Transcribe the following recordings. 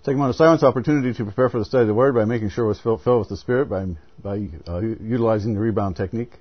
Take a moment of silence, opportunity to prepare for the study of the Word by making sure it was filled with the Spirit by utilizing the rebound technique.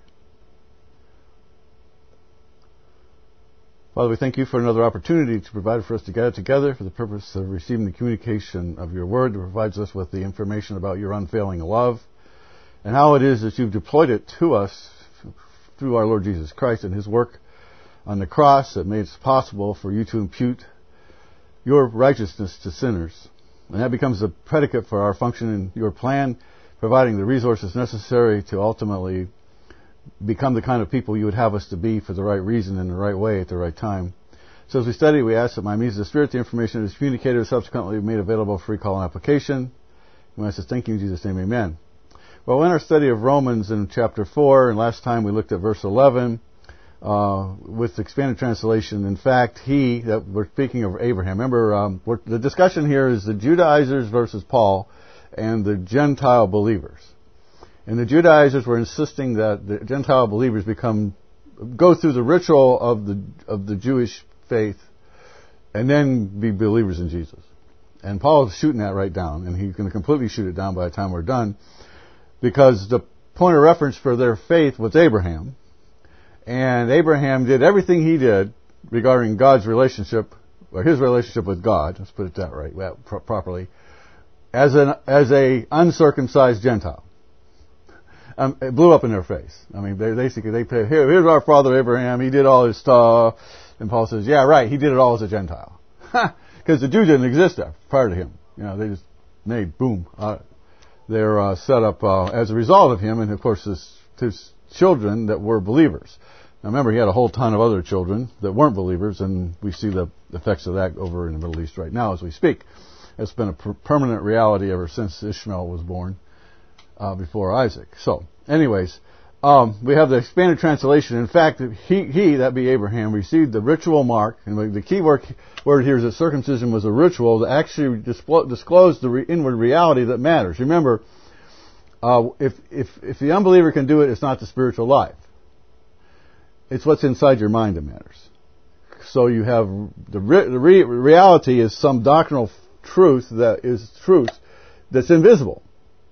Father, we thank you for another opportunity to provide for us to gather together for the purpose of receiving the communication of your Word that provides us with the information about your unfailing love and how it is that you've deployed it to us through our Lord Jesus Christ and His work on the cross that made it possible for you to impute your righteousness to sinners. And that becomes the predicate for our function in your plan, providing the resources necessary to ultimately become the kind of people you would have us to be for the right reason in the right way at the right time. So as we study, we ask that by means of the Spirit, the information that is communicated is subsequently made available for free call and application. We ask this, thank you in Jesus' name, amen. Well, in our study of Romans in chapter 4, and last time we looked at verse 11, with the expanded translation, in fact, we're speaking of Abraham. Remember, the discussion here is the Judaizers versus Paul and the Gentile believers. And the Judaizers were insisting that the Gentile believers go through the ritual of the Jewish faith and then be believers in Jesus. And Paul is shooting that right down, and he's going to completely shoot it down by the time we're done, because the point of reference for their faith was Abraham. And Abraham did everything he did regarding God's relationship, or his relationship with God, let's put it that right, properly, as a uncircumcised Gentile. It blew up in their face. I mean, they say, here's our father Abraham, he did all his stuff. And Paul says, yeah, right, he did it all as a Gentile. Because the Jew didn't exist there prior to him. You know, they just made, boom, they're set up as a result of him, and of course his children that were believers. Now remember, he had a whole ton of other children that weren't believers, and we see the effects of that over in the Middle East right now as we speak. It's been a permanent reality ever since Ishmael was born, before Isaac. So, anyways, we have the expanded translation. In fact, he, that be Abraham, received the ritual mark, and the key word here is that circumcision was a ritual that actually disclosed the inward reality that matters. Remember, if the unbeliever can do it, it's not the spiritual life. It's what's inside your mind that matters. So you have the reality is some doctrinal truth that's invisible.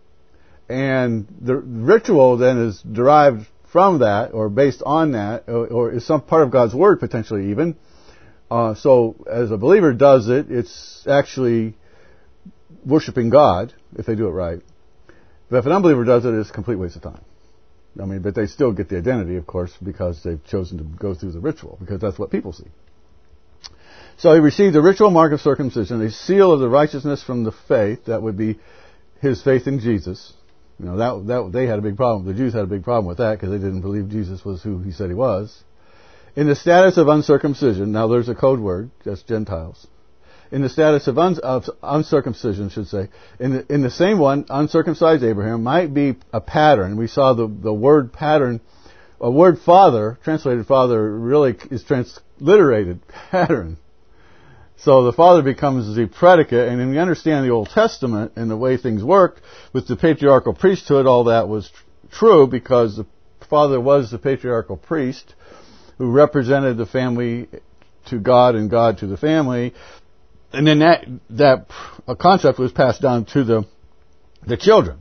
And the ritual then is derived from that, or based on that, or is some part of God's Word potentially even. So as a believer does it, it's actually worshiping God, if they do it right. But if an unbeliever does it, it's a complete waste of time. I mean, but they still get the identity, of course, because they've chosen to go through the ritual, because that's what people see. So he received the ritual mark of circumcision, a seal of the righteousness from the faith, that would be his faith in Jesus. You know, that they had a big problem. The Jews had a big problem with that because they didn't believe Jesus was who he said he was. In the status of uncircumcision, now there's a code word, that's Gentiles. In the status of uncircumcision, should say, in the same one, uncircumcised Abraham might be a pattern. We saw the word pattern, a word father, translated father, really is transliterated pattern. So the father becomes the predicate, and when we understand the Old Testament and the way things worked with the patriarchal priesthood, all that was true because the father was the patriarchal priest who represented the family to God and God to the family. And then that concept was passed down to the children,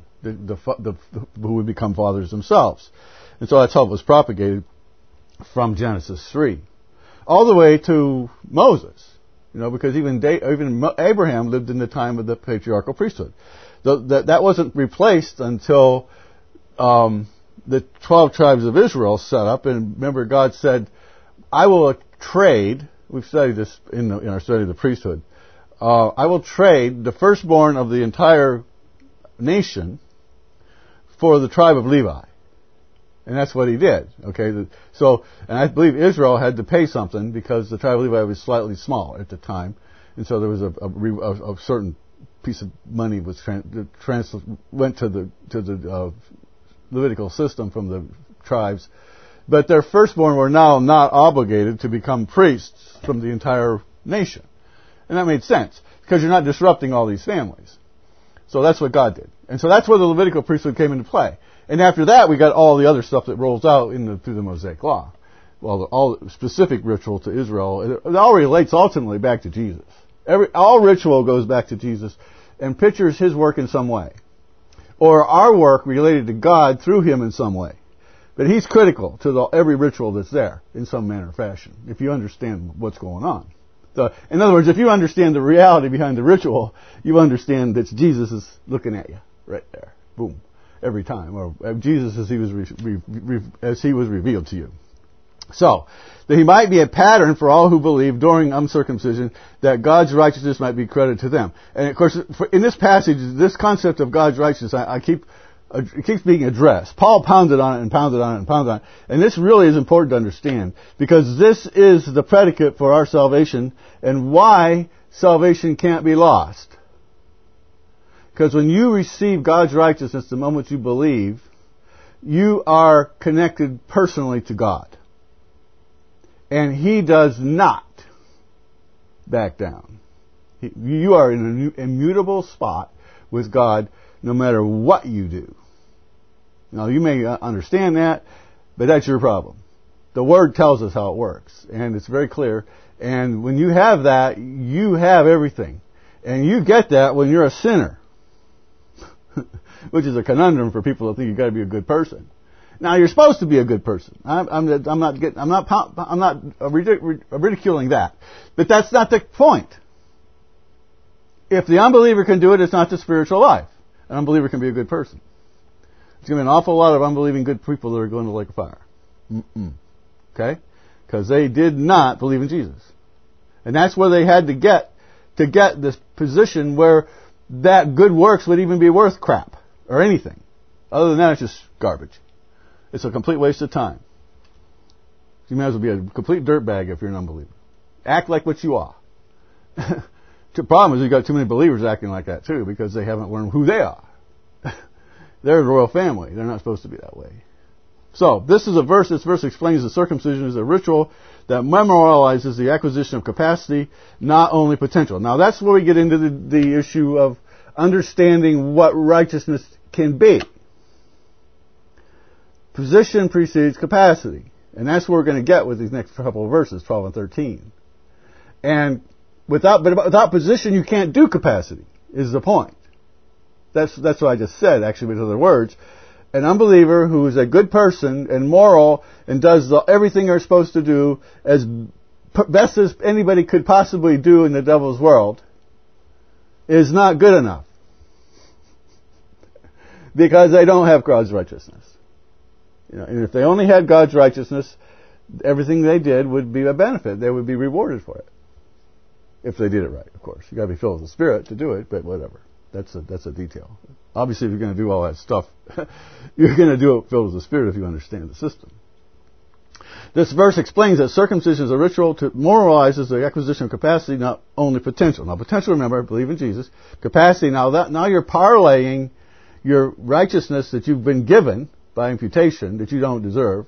who would become fathers themselves. And so that's how it was propagated from Genesis 3. All the way to Moses. You know, because even Abraham lived in the time of the patriarchal priesthood. That wasn't replaced until the 12 tribes of Israel set up. And remember, God said, I will trade, we've studied this in our study of the priesthood, I will trade the firstborn of the entire nation for the tribe of Levi. And that's what he did. Okay, and I believe Israel had to pay something because the tribe of Levi was slightly small at the time, and so there was a certain piece of money was went to the Levitical system from the tribes, but their firstborn were now not obligated to become priests from the entire nation, and that made sense because you're not disrupting all these families. So that's what God did, and so that's where the Levitical priesthood came into play. And after that, we got all the other stuff that rolls out through the Mosaic Law. Well, all specific ritual to Israel, it all relates ultimately back to Jesus. All ritual goes back to Jesus and pictures his work in some way, or our work related to God through him in some way. But he's critical to every ritual that's there in some manner or fashion, if you understand what's going on. So, in other words, if you understand the reality behind the ritual, you understand that Jesus is looking at you right there. Boom. Every time. Or Jesus as he was revealed to you. So, that he might be a pattern for all who believe during uncircumcision, that God's righteousness might be credited to them. And of course, in this passage, this concept of God's righteousness, it keeps being addressed. Paul pounded on it and pounded on it and pounded on it. And this really is important to understand, because this is the predicate for our salvation and why salvation can't be lost. Because when you receive God's righteousness the moment you believe, you are connected personally to God. And he does not back down. You are in an immutable spot with God no matter what you do. Now, you may understand that, but that's your problem. The Word tells us how it works, and it's very clear. And when you have that, you have everything. And you get that when you're a sinner, which is a conundrum for people that think you've got to be a good person. Now, you're supposed to be a good person. I'm not ridiculing that. But that's not the point. If the unbeliever can do it, it's not the spiritual life. An unbeliever can be a good person. There's going to be an awful lot of unbelieving good people that are going to the lake of fire. Okay? Because they did not believe in Jesus. And that's where they had to get this position where that good works would even be worth crap or anything. Other than that, it's just garbage. It's a complete waste of time. You might as well be a complete dirtbag if you're an unbeliever. Act like what you are. The problem is you've got too many believers acting like that too, because they haven't learned who they are. They're a royal family. They're not supposed to be that way. So, this verse explains the circumcision is a ritual that memorializes the acquisition of capacity, not only potential. Now, that's where we get into the issue of understanding what righteousness can be. Position precedes capacity. And that's what we're going to get with these next couple of verses, 12 and 13. And without position, you can't do capacity, is the point. That's what I just said, actually, with other words. An unbeliever who is a good person and moral and does everything they're supposed to do as best as anybody could possibly do in the devil's world is not good enough. Because they don't have God's righteousness. And if they only had God's righteousness, everything they did would be a benefit. They would be rewarded for it. If they did it right, of course. You got to be filled with the Spirit to do it, but whatever. That's a detail. Obviously, if you're going to do all that stuff, you're going to do it filled with the Spirit if you understand the system. This verse explains that circumcision is a ritual to moralizes the acquisition of capacity, not only potential. Now, potential, remember, believe in Jesus. Capacity, now you're parlaying your righteousness that you've been given by imputation that you don't deserve,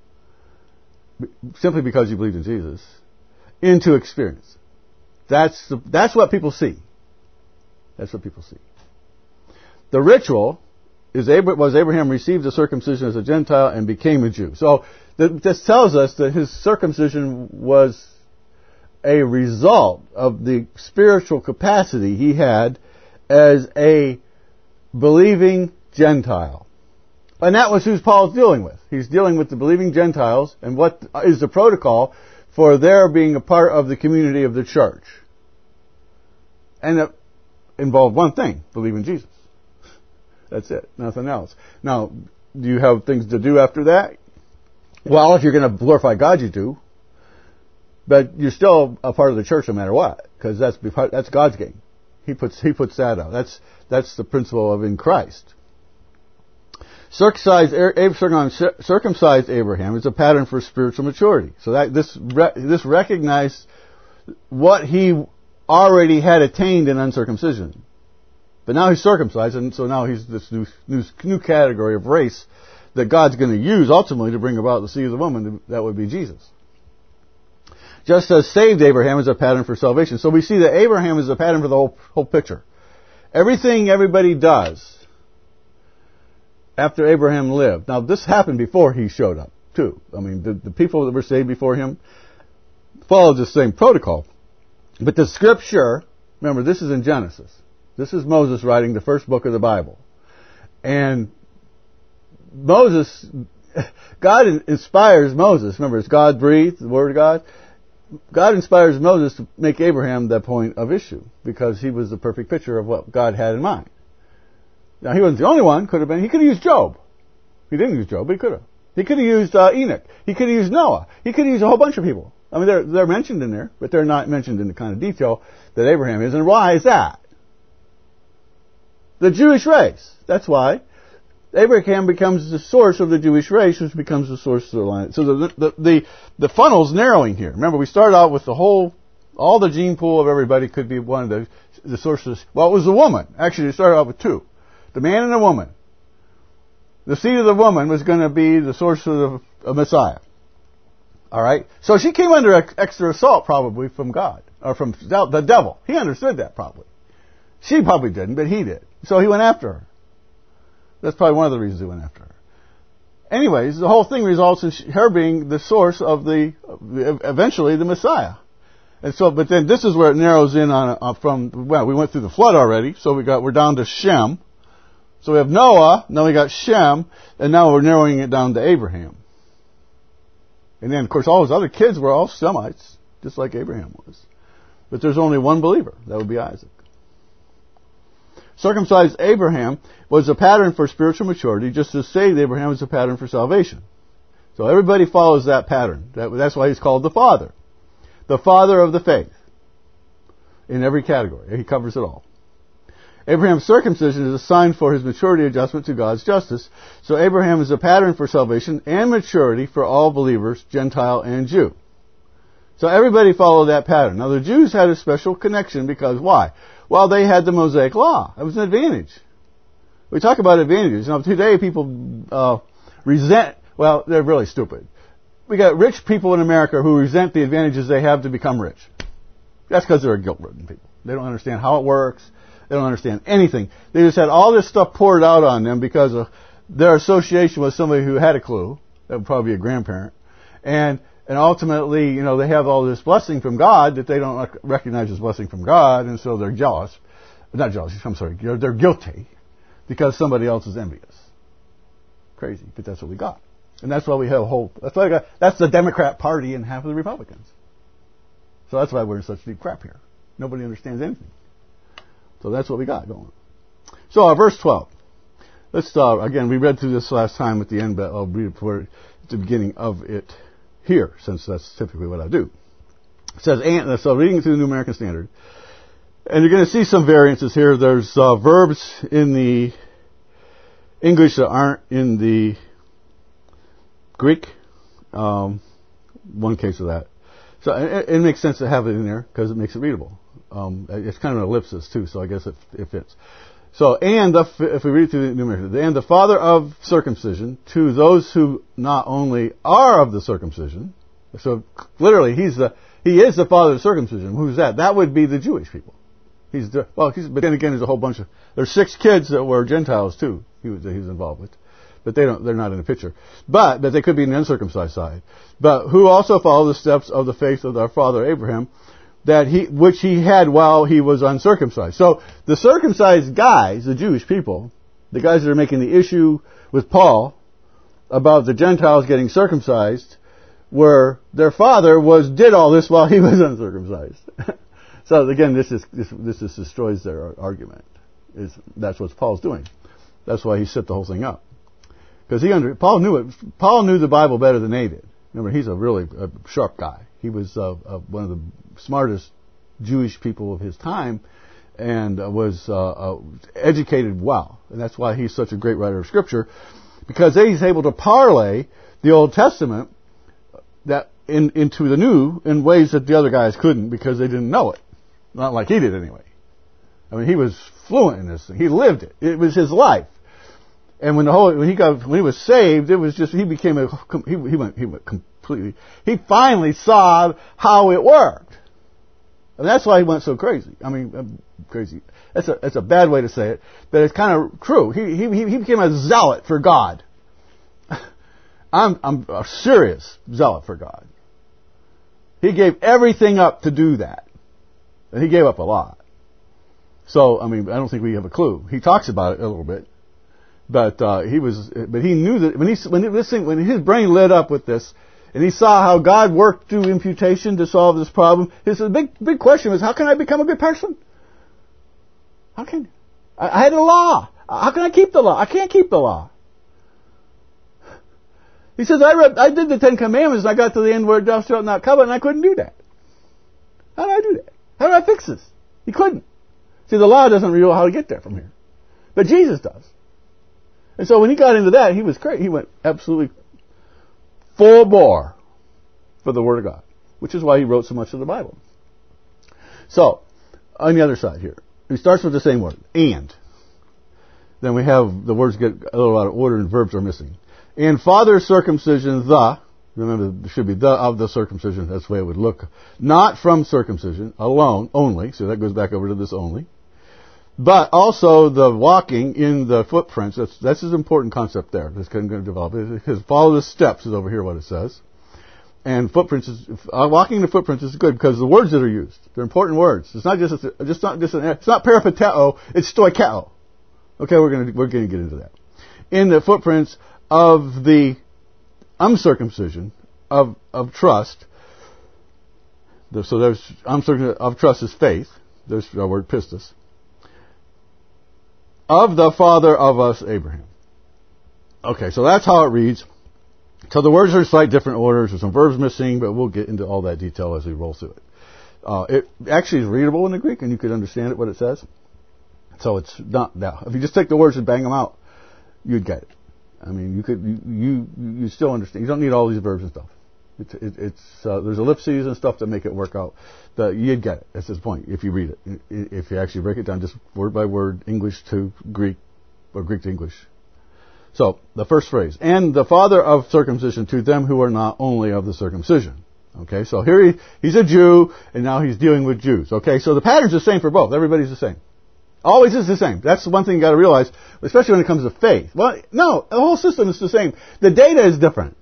simply because you believe in Jesus, into experience. That's what people see. That's what people see. The ritual was Abraham received the circumcision as a Gentile and became a Jew. So this tells us that his circumcision was a result of the spiritual capacity he had as a believing Gentile. And that was who Paul's dealing with. He's dealing with the believing Gentiles and what is the protocol for their being a part of the community of the church. And it involved one thing, believe in Jesus. That's it, nothing else. Now, do you have things to do after that? Well, if you're going to glorify God, you do. But you're still a part of the church no matter what, because that's God's game. He puts that out. That's the principle of in Christ. Circumcised Abraham is a pattern for spiritual maturity. So that this recognized what he already had attained in uncircumcision. But now he's circumcised, and so now he's this new category of race that God's going to use ultimately to bring about the seed of the woman. That would be Jesus. Just as saved Abraham is a pattern for salvation. So we see that Abraham is a pattern for the whole picture. Everything everybody does after Abraham lived. Now, this happened before he showed up, too. I mean, the people that were saved before him followed the same protocol. But the Scripture, remember, this is in Genesis. This is Moses writing the first book of the Bible. And Moses, God inspires Moses. Remember, it's God breathed, the Word of God. God inspires Moses to make Abraham the point of issue because he was the perfect picture of what God had in mind. Now, he wasn't the only one. He could have used Job. He didn't use Job, but he could have. He could have used Enoch. He could have used Noah. He could have used a whole bunch of people. I mean, they're mentioned in there, but they're not mentioned in the kind of detail that Abraham is. And why is that? The Jewish race. That's why. Abraham becomes the source of the Jewish race, which becomes the source of the line. So the funnel's narrowing here. Remember, we started out with all the gene pool of everybody could be one of the sources. Well, it was the woman. Actually, it started out with two. The man and the woman. The seed of the woman was going to be the source of the Messiah. All right? So she came under extra assault probably from God, or from the devil. He understood that probably. She probably didn't, but he did. So he went after her. That's probably one of the reasons he went after her. Anyways, the whole thing results in her being the source of eventually the Messiah. And so, but then this is where it narrows in we went through the flood already, so we're down to Shem. So we have Noah, now we got Shem, and now we're narrowing it down to Abraham. And then, of course, all his other kids were all Semites, just like Abraham was. But there's only one believer, that would be Isaac. Circumcised Abraham was a pattern for spiritual maturity, just as saved Abraham was a pattern for salvation. So everybody follows that pattern. That's why he's called the Father. The Father of the faith. In every category. He covers it all. Abraham's circumcision is a sign for his maturity adjustment to God's justice. So Abraham is a pattern for salvation and maturity for all believers, Gentile and Jew. So everybody followed that pattern. Now the Jews had a special connection because why? Well, they had the Mosaic Law. It was an advantage. We talk about advantages. Now today people resent, well, they're really stupid. We got rich people in America who resent the advantages they have to become rich. That's because they're guilt-ridden people. They don't understand how it works. They don't understand anything. They just had all this stuff poured out on them because of their association with somebody who had a clue. That would probably be a grandparent. And ultimately, they have all this blessing from God that they don't recognize as blessing from God, and so they're jealous. Not jealous, I'm sorry. They're guilty because somebody else is envious. Crazy, but that's what we got. And that's why we have that's the Democrat Party and half of the Republicans. So that's why we're in such deep crap here. Nobody understands anything. So that's what we got going. So verse 12. Let's again, we read through this last time at the end, but I'll read it at the beginning of it here, since that's typically what I do. It says, so reading through the New American Standard, and you're going to see some variances here. There's verbs in the English that aren't in the Greek. One case of that. So it makes sense to have it in there because it makes it readable. It's kind of an ellipsis too, so I guess it fits. So, if we read through the New American, and the father of circumcision to those who not only are of the circumcision, so literally he is the father of circumcision. Who's that? That would be the Jewish people. But then again, there's a whole bunch there's 6 kids that were Gentiles too. He was involved with, but they're not in the picture. But they could be in the uncircumcised side. But who also follow the steps of the faith of our father Abraham, which he had while he was uncircumcised. So the circumcised guys, the Jewish people, the guys that are making the issue with Paul about the Gentiles getting circumcised, their father did all this while he was uncircumcised. So again, this just destroys their argument. That's what Paul's doing. That's why he set the whole thing up. Because Paul knew the Bible better than they did. Remember, he's a really sharp guy. He was one of the smartest Jewish people of his time, and was educated well. And that's why he's such a great writer of Scripture, because he's able to parlay the Old Testament into the New in ways that the other guys couldn't, because they didn't know it. Not like he did anyway. I mean, he was fluent in this thing. He lived it. It was his life. And when he was saved, it was just he went completely. He finally saw how it worked, and that's why he went so crazy. I mean, crazy. That's a bad way to say it, but it's kind of true. He became a zealot for God. I'm a serious zealot for God. He gave everything up to do that, and he gave up a lot. So, I mean, I don't think we have a clue. He talks about it a little bit, but he knew that when his brain lit up with this, and he saw how God worked through imputation to solve this problem. His big question was, how can I become a good person? How can I had a law? How can I keep the law? I can't keep the law. He says, I did the 10 Commandments, and I got to the end where thou shalt not covet, and I couldn't do that. How did I do that? How did I fix this? He couldn't. See, the law doesn't reveal how to get there from here. But Jesus does. And so when he got into that, he was crazy. He went absolutely full bore for the Word of God, which is why he wrote so much of the Bible. So, on the other side here, he starts with the same word, and. Then we have the words get a little out of order and verbs are missing. And father circumcision, remember, it should be the of the circumcision, that's the way it would look. Not from circumcision, alone, only, so that goes back over to this only. But also the walking in the footprints, that's an important concept there, that's going to develop. Because follow the steps is over here what it says. And footprints walking in the footprints is good because the words that are used, they're important words. It's not it's not peripateo, it's stoikeo. Okay, we're going to get into that. In the footprints of the uncircumcision of trust. So there's uncircumcision of trust is faith. There's the word pistis. Of the father of us, Abraham. Okay, so that's how it reads. So the words are in slight different orders. There's some verbs missing, but we'll get into all that detail as we roll through it. It actually is readable in the Greek, and you could understand it what it says. So it's not that. If you just take the words and bang them out, you'd get it. I mean, you still understand. You don't need all these verbs and stuff. There's ellipses and stuff that make it work out. You'd get it. That's the point. If you read it, if you actually break it down, just word by word, English to Greek, or Greek to English. So the first phrase, and the father of circumcision to them who are not only of the circumcision. Okay, so here he's a Jew, and now he's dealing with Jews. Okay, so the pattern's the same for both. Everybody's the same. Always is the same. That's the one thing you got to realize, especially when it comes to faith. Well, no, the whole system is the same. The data is different.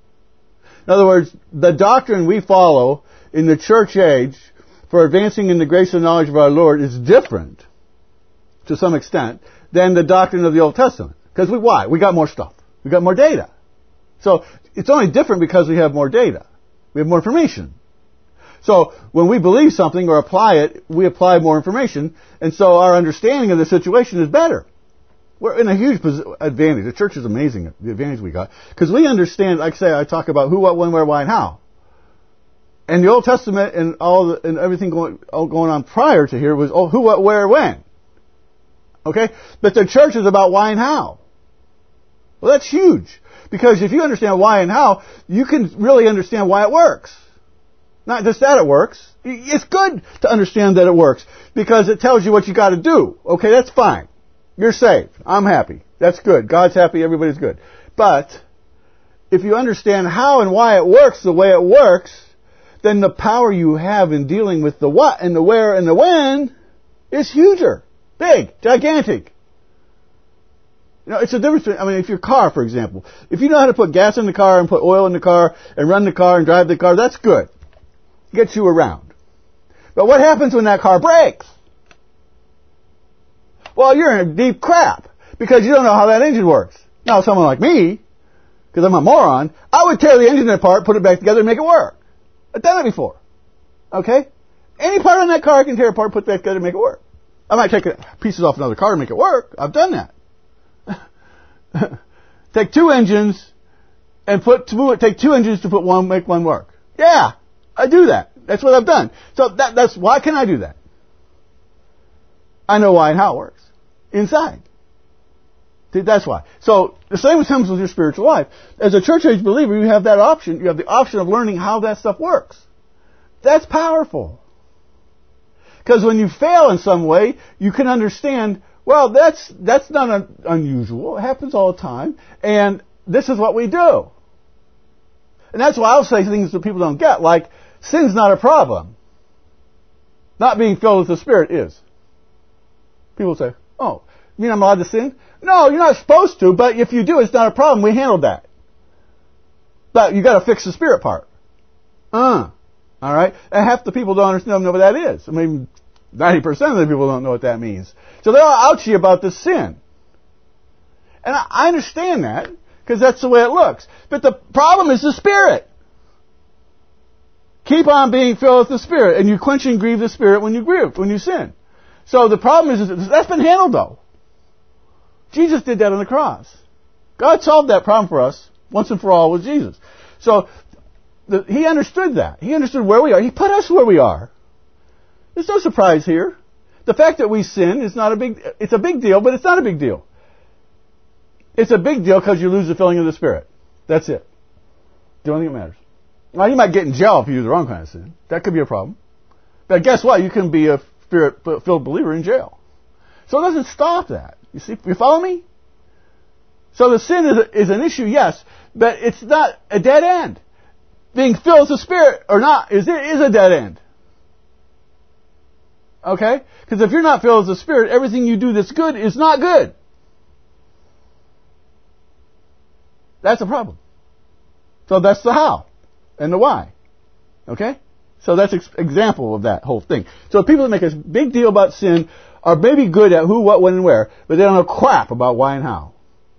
In other words, the doctrine we follow in the church age for advancing in the grace and knowledge of our Lord is different, to some extent, than the doctrine of the Old Testament. Because why? We got more stuff. We got more data. So it's only different because we have more data. We have more information. So when we believe something or apply it, we apply more information, and so our understanding of the situation is better. We're in a huge advantage. The church is amazing, the advantage we got, because we understand, like I say, I talk about who, what, when, where, why, and how. And the Old Testament and and everything going on prior to here was who, what, where, when. Okay? But the church is about why and how. Well, that's huge, because if you understand why and how, you can really understand why it works. Not just that it works. It's good to understand that it works because it tells you what you got to do. Okay, that's fine. You're saved. I'm happy. That's good. God's happy. Everybody's good. But if you understand how and why it works the way it works, then the power you have in dealing with the what and the where and the when is huger, big, gigantic. You know, it's a difference. I mean, if your car, for example, if you know how to put gas in the car and put oil in the car and run the car and drive the car, that's good. Gets you around. But what happens when that car breaks? Well, you're in deep crap because you don't know how that engine works. Now, someone like me, because I'm a moron, I would tear the engine apart, put it back together, and make it work. I've done it before. Okay? Any part on that car I can tear apart, put back together, and make it work. I might take pieces off another car and make it work. I've done that. Take two engines and take two engines to make one work. Yeah. I do that. That's what I've done. So that's why can I do that? I know why and how it works. Inside. See, that's why. So the same comes with your spiritual life. As a church age believer, you have that option. You have the option of learning how that stuff works. That's powerful. Because when you fail in some way, you can understand, well, that's not unusual. It happens all the time. And this is what we do. And that's why I'll say things that people don't get, like, sin's not a problem. Not being filled with the Spirit is. People say, oh, you mean I'm allowed to sin? No, you're not supposed to, but if you do, it's not a problem. We handled that. But you got to fix the Spirit part. All right? And half the people don't understand what that is. I mean, 90% of the people don't know what that means. So they're all ouchy about the sin. And I understand that, because that's the way it looks. But the problem is the Spirit. Keep on being filled with the Spirit, and you quench and grieve the Spirit when you sin. So the problem is that's been handled, though. Jesus did that on the cross. God solved that problem for us once and for all with Jesus. So He understood that. He understood where we are. He put us where we are. There's no surprise here. The fact that we sin is it's a big deal, but it's not a big deal. It's a big deal because you lose the filling of the Spirit. That's it. The only thing that matters. Now, you might get in jail if you do the wrong kind of sin. That could be a problem. But guess what? You can be a Spirit-filled believer in jail. So it doesn't stop that. You see? You follow me? So the sin is an issue, yes, but it's not a dead end. Being filled with the Spirit or not is a dead end. Okay? Because if you're not filled with the Spirit, everything you do that's good is not good. That's a problem. So that's the how and the why. Okay? So that's an example of that whole thing. So people that make a big deal about sin are maybe good at who, what, when, and where, but they don't know crap about why and how.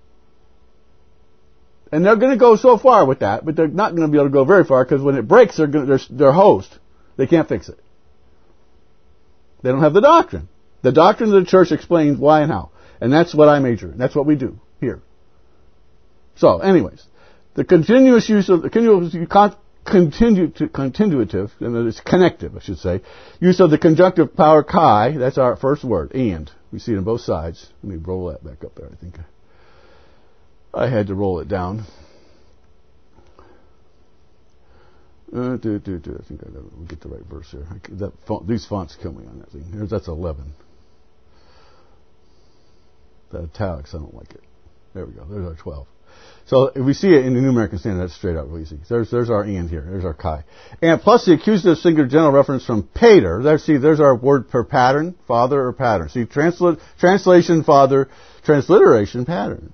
And they're going to go so far with that, but they're not going to be able to go very far, because when it breaks, they're hosed. They can't fix it. They don't have the doctrine. The doctrine of the church explains why and how. And that's what I major in. That's what we do here. So, anyways, the continuous use of the continuative, and it's connective, I should say, use of the conjunctive power chi, that's our first word, and. We see it on both sides. Let me roll that back up there, I think. I had to roll it down. I think we'll get the right verse here. These fonts kill me on that thing. That's 11. The italics, I don't like it. There we go. There's our 12. So if we see it in the New American Standard, that's straight out really easy. There's our and here. There's our chi. And plus the accusative singular general reference from pater. There's our word per pattern, father or pattern. See, translation father, transliteration pattern.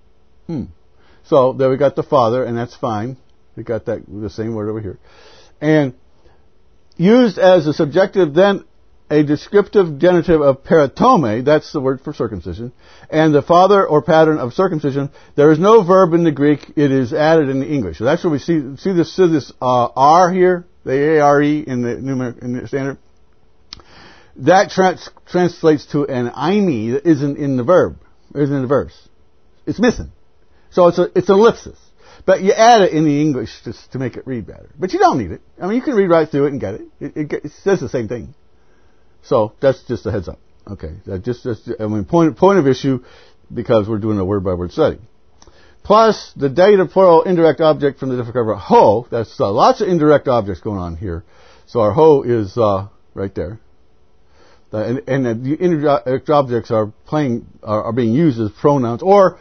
So there we got the father, and that's fine. We got that the same word over here. And used as a subjective, then a descriptive genitive of peritome, that's the word for circumcision, and the father or pattern of circumcision. There is no verb in the Greek, it is added in the English. So that's what we see this R here, the A-R-E in the Standard. That translates to an "ime" that isn't in the verb, isn't in the verse. It's missing. So it's an ellipsis. But you add it in the English just to make it read better. But you don't need it. I mean, you can read right through it and get it. It says the same thing. So that's just a heads up. Okay. Point of issue, because we're doing a word by word study. Plus the dative plural indirect object from the different cover ho. That's lots of indirect objects going on here. So our ho is right there. And the indirect objects are being used as pronouns or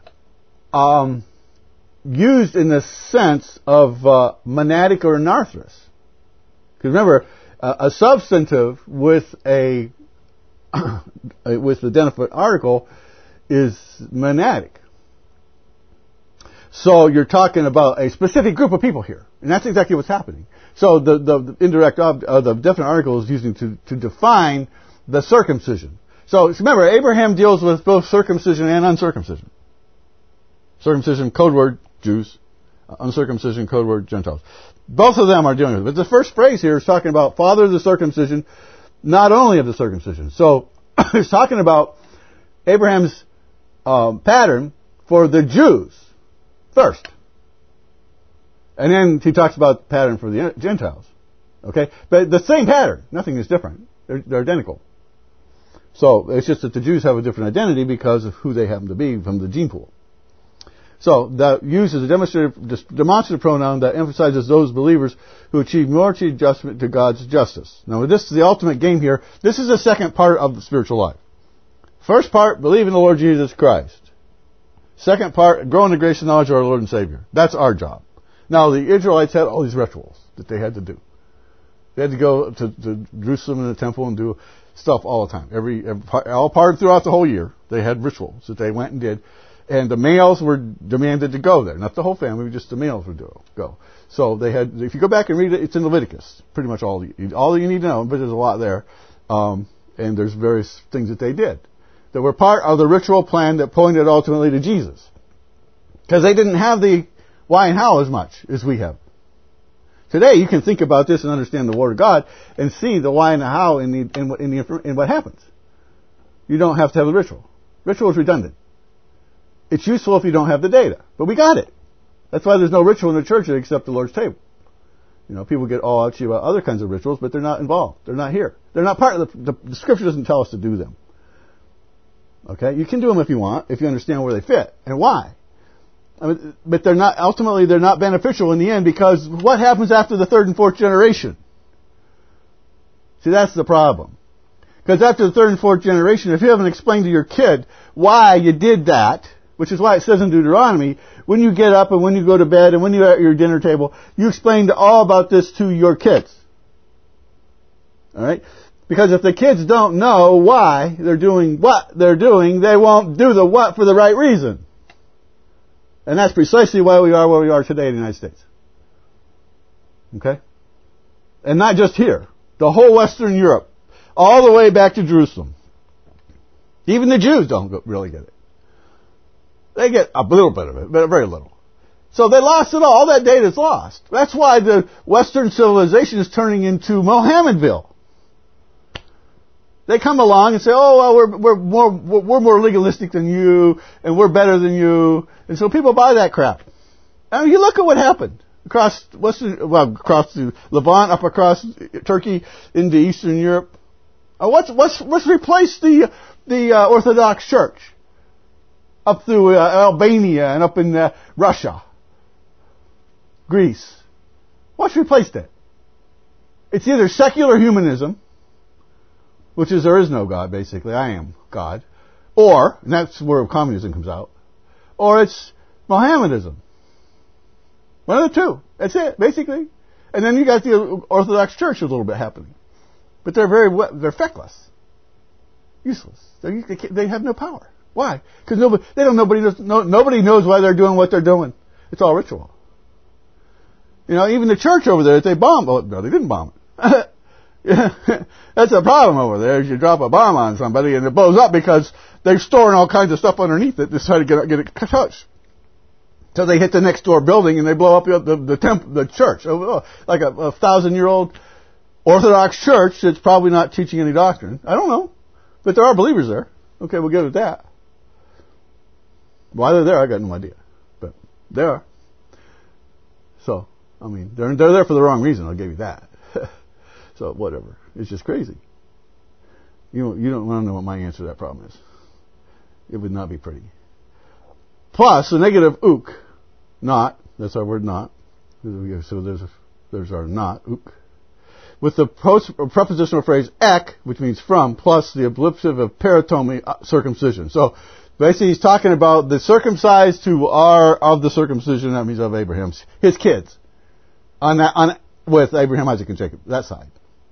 used in the sense of monadic or anarthrous. Because remember, a substantive with the definite article is monadic. So you're talking about a specific group of people here, and that's exactly what's happening. So the indirect the definite article is using to define the circumcision. So remember, Abraham deals with both circumcision and uncircumcision. Circumcision, code word, Jews. Uncircumcision, code word, Gentiles. Both of them are dealing with it. But the first phrase here is talking about father of the circumcision, not only of the circumcision. So it's talking about Abraham's pattern for the Jews first. And then he talks about the pattern for the Gentiles. Okay? But the same pattern. Nothing is different. They're identical. So it's just that the Jews have a different identity because of who they happen to be from the gene pool. So that uses a demonstrative pronoun that emphasizes those believers who achieve morality adjustment to God's justice. Now, this is the ultimate game here. This is the second part of the spiritual life. First part, believe in the Lord Jesus Christ. Second part, grow in the grace and knowledge of our Lord and Savior. That's our job. Now, the Israelites had all these rituals that they had to do. They had to go to Jerusalem in the temple and do stuff all the time. All part throughout the whole year, they had rituals that they went and did. And the males were demanded to go there. Not the whole family, just the males would go. So they had, if you go back and read it, it's in Leviticus. Pretty much all you need to know, but there's a lot there. And there's various things that they did that were part of the ritual plan that pointed ultimately to Jesus. Because they didn't have the why and how as much as we have. Today, you can think about this and understand the Word of God and see the why and the how in what happens. You don't have to have the ritual. Ritual is redundant. It's useful if you don't have the data. But we got it. That's why there's no ritual in the church except the Lord's table. People get all ouchy about other kinds of rituals, but they're not involved. They're not here. They're not part of the Scripture doesn't tell us to do them. Okay? You can do them if you want, if you understand where they fit and why. But they're not beneficial in the end, because what happens after the third and fourth generation? See, that's the problem. Because after the third and fourth generation, if you haven't explained to your kid why you did that, which is why it says in Deuteronomy, when you get up and when you go to bed and when you're at your dinner table, you explain all about this to your kids. Alright? Because if the kids don't know why they're doing what they're doing, they won't do the what for the right reason. And that's precisely why we are where we are today in the United States. Okay? And not just here. The whole Western Europe. All the way back to Jerusalem. Even the Jews don't really get it. They get a little bit of it, but very little. So they lost it all. All that data is lost. That's why the Western civilization is turning into Mohammedville. They come along and say, "Oh, well, we're more legalistic than you, and we're better than you," and so people buy that crap. And you look at what happened across the Levant, up across Turkey into Eastern Europe. What's replaced the Orthodox Church up through Albania and up in Russia, Greece? What's replaced it? It's either secular humanism, which is there is no God, basically. I am God. Or, and that's where communism comes out, or it's Mohammedanism. One of the two. That's it, basically. And then you got the Orthodox Church a little bit happening. But they're feckless. Useless. They have no power. Why? Because nobody knows why they're doing what they're doing. It's all ritual. Even the church over there, if they bomb, no, they didn't bomb it. That's a problem over there, is you drop a bomb on somebody and it blows up because they're storing all kinds of stuff underneath it to try to get it touched. So they hit the next door building and they blow up the church. Like a 1,000-year-old Orthodox church that's probably not teaching any doctrine. I don't know. But there are believers there. Okay, we'll give it that. Why they're there, I got no idea. But they are. So, they're there for the wrong reason, I'll give you that. So, whatever. It's just crazy. You don't want to know what my answer to that problem is. It would not be pretty. Plus, the negative ook, not, that's our word not. So there's our not, ook. With the prepositional phrase ek, which means from, plus the ablative of peritomy, circumcision. So, basically he's talking about the circumcised who are of the circumcision, that means of Abraham's, his kids. With Abraham, Isaac, and Jacob, that side.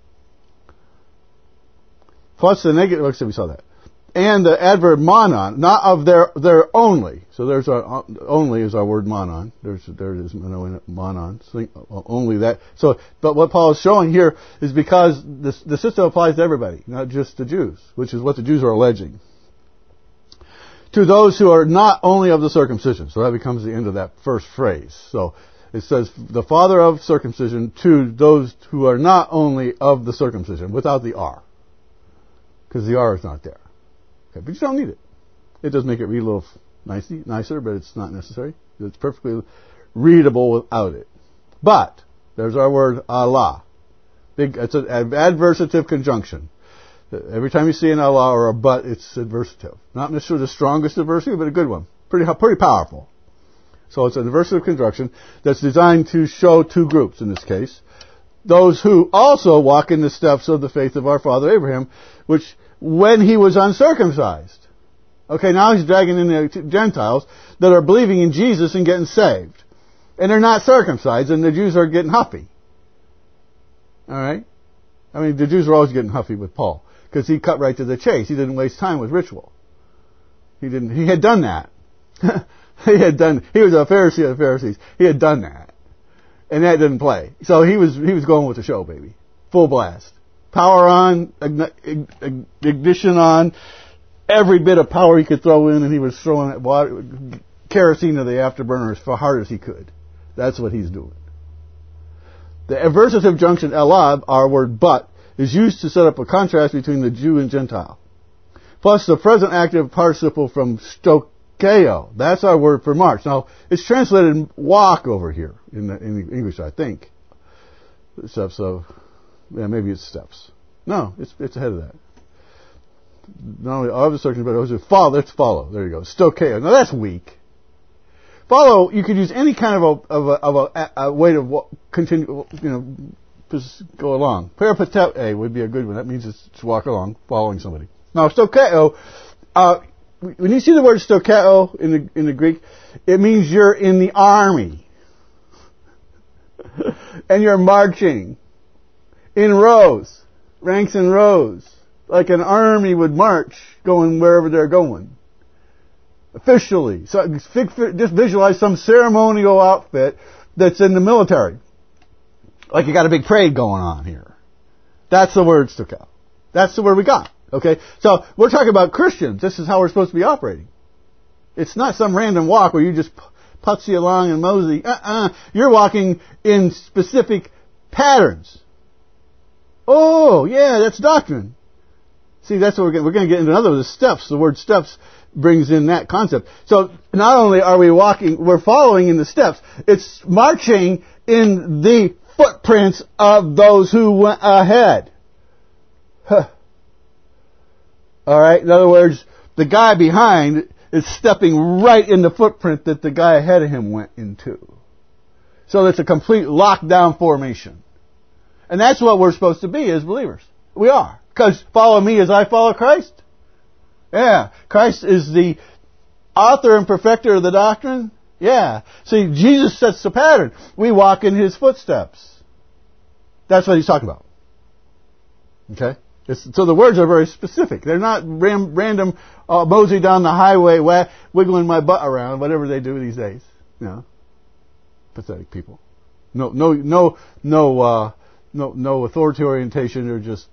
Plus the negative, let's see, we saw that. And the adverb monon, not of their only. So there's our, only is our word monon. There it is, monon. Only that. So, but what Paul is showing here is because the system applies to everybody, not just the Jews, which is what the Jews are alleging. To those who are not only of the circumcision. So that becomes the end of that first phrase. So it says, the father of circumcision to those who are not only of the circumcision, without the R. Because the R is not there. Okay, but you don't need it. It does make it read a little nicer, but it's not necessary. It's perfectly readable without it. But, there's our word Allah. It's an adversative conjunction. Every time you see an Allah or a but, it's adversative. Not necessarily the strongest adversative, but a good one. Pretty powerful. So it's an adversative conjunction that's designed to show two groups in this case. Those who also walk in the steps of the faith of our father Abraham, which when he was uncircumcised. Okay, now he's dragging in the Gentiles that are believing in Jesus and getting saved. And they're not circumcised, and the Jews are getting huffy. Alright? The Jews are always getting huffy with Paul, because he cut right to the chase. He didn't waste time with ritual. He had done that. He was a Pharisee of the Pharisees. He had done that. And that didn't play. So he was going with the show, baby. Full blast. power on, ignition on, every bit of power he could throw in, and he was throwing water, kerosene to the afterburner as hard as he could. That's what he's doing. The aversive junction elab, our word but, is used to set up a contrast between the Jew and Gentile. Plus the present active participle from stokeo. That's our word for march. Now, it's translated walk over here in English, I think. Steps of, yeah, maybe it's steps. No, it's ahead of that. Not only of the section, but also follow. Let's follow. There you go. Stokeo. Now that's weak. Follow. You could use any kind of a way to continue. Just go along. Peripatete would be a good one. That means it's to walk along, following somebody. Now stokeo. When you see the word stokeo in the Greek, it means you're in the army and you're marching in rows, ranks and rows. Like an army would march, going wherever they're going. Officially. So just visualize some ceremonial outfit that's in the military. Like you got a big parade going on here. That's the word stokeo. That's the word we got. Okay? So we're talking about Christians. This is how we're supposed to be operating. It's not some random walk where you just putsy along and mosey. You're walking in specific patterns. Oh, yeah, that's doctrine. See, that's what we're going to get into another of the steps. The word steps brings in that concept. So not only are we walking, we're following in the steps. It's marching in the footprints of those who went ahead. Huh. All right. In other words, the guy behind is stepping right in the footprint that the guy ahead of him went into. So it's a complete lockdown formation. And that's what we're supposed to be as believers. We are. Because follow me as I follow Christ. Yeah. Christ is the author and perfecter of the doctrine. Yeah. See, Jesus sets the pattern. We walk in His footsteps. That's what He's talking about. Okay? So the words are very specific. They're not random mosey down the highway, wiggling my butt around, whatever they do these days. Pathetic people. No authority orientation. They're just,